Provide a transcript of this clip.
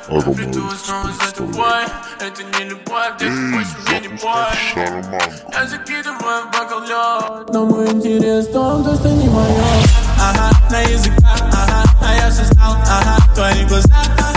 Я приду и снова за тобой. Это не любовь, где ты больше мне не бой. Я закидываю в бокал лед, но мой интерес в том, что не моё. Ага, на языках, ага, а я все знал, ага, твои глаза.